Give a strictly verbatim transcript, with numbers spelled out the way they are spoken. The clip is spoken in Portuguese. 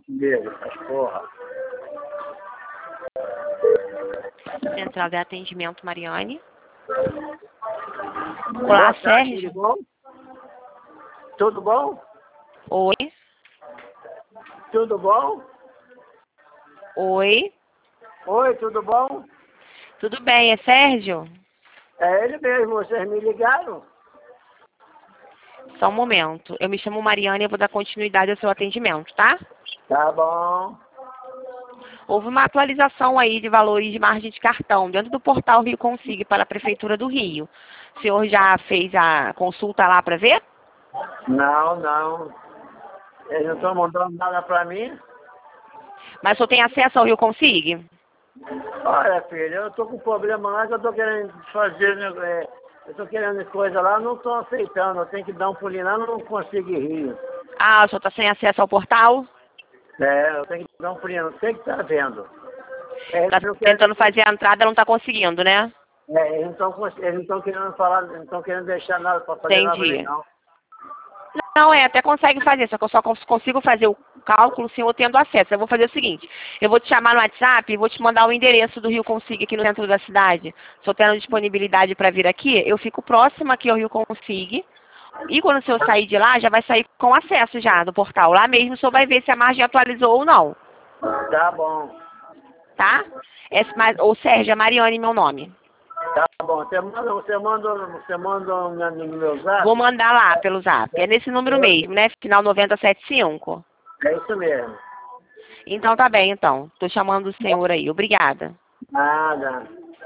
Comigo, as porra. Central de Atendimento, Mariane. Olá, Boa tarde, Sérgio. tudo bom? Tudo bom? Oi. Tudo bom? Oi. Oi, tudo bom? Tudo bem, é Sérgio? É ele mesmo, vocês me ligaram? Só um momento. Eu me chamo Mariane e eu vou dar continuidade ao seu atendimento, tá? Tá bom. Houve uma atualização aí de valores de margem de cartão dentro do portal Rio Consigue para a Prefeitura do Rio. O senhor já fez a consulta lá para ver? Não, não. Eles não estão mandando nada pra mim? Mas o senhor tem acesso ao Rio Consigue? Olha, filho, eu tô com um problema lá que eu tô querendo fazer, né, é, eu tô querendo coisa lá, não tô aceitando, eu tenho que dar um pulinho lá, não consigo ir. Ah, o senhor está sem acesso ao portal? É, eu tenho que dar um pulinho, não sei o que tá vendo. É, Está eles não querem, tentando fazer a entrada, não está conseguindo, né? é, eles não estão eles não estão querendo falar, não estão querendo deixar nada pra fazer nada pra mim, Entendi. não. Não, é, até consegue fazer, só que eu só cons- consigo fazer o cálculo sem eu tendo acesso. Eu vou fazer o seguinte, eu vou te chamar no WhatsApp e vou te mandar o endereço do Rio Consigue aqui no centro da cidade. Se eu tendo disponibilidade para vir aqui, eu fico próxima aqui ao Rio Consigue. E quando o senhor sair de lá, já vai sair com acesso já do portal. Lá mesmo o senhor vai ver se a margem atualizou ou não, Tá bom, tá? Esse, mas, ô Sérgio, é Mariane meu nome. tá bom. Você manda, você manda, você manda no no meu zap? Vou mandar lá pelo zap. É nesse número mesmo, né? Final noventa e sete cinco. É isso mesmo. Então tá bem, então. Tô chamando o senhor aí. Obrigada. Nada.